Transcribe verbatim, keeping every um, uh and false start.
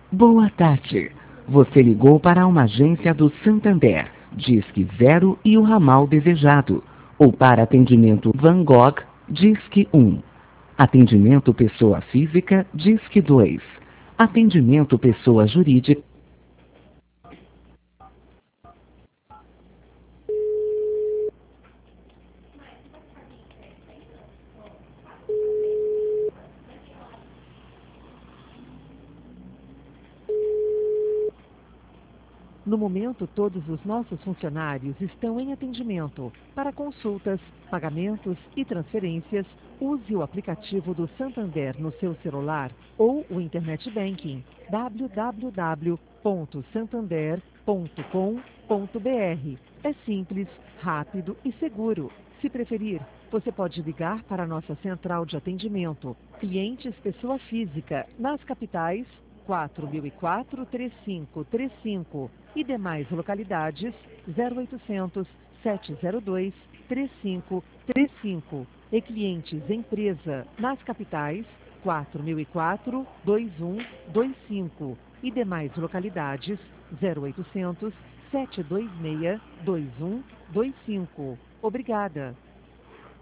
Boa tarde. Você ligou para uma agência do Santander, Disque Zero e o ramal desejado. Ou para atendimento Van Gogh, Disque um. Atendimento pessoa física, Disque dois. Atendimento pessoa jurídica. No momento, todos os nossos funcionários estão em atendimento. Para consultas, pagamentos e transferências, use o aplicativo do Santander no seu celular ou o Internet Banking w w w ponto santander ponto com ponto b r. É simples, rápido e seguro. Se preferir, você pode ligar para a nossa central de atendimento, clientes pessoa física, nas capitais quatro mil e quatro, três cinco três cinco e demais localidades zero oitocentos, sete zero dois, três cinco três cinco e clientes empresa nas capitais quatro mil e quatro, dois um dois cinco e demais localidades zero oitocentos, sete dois seis, dois um dois cinco. Obrigada.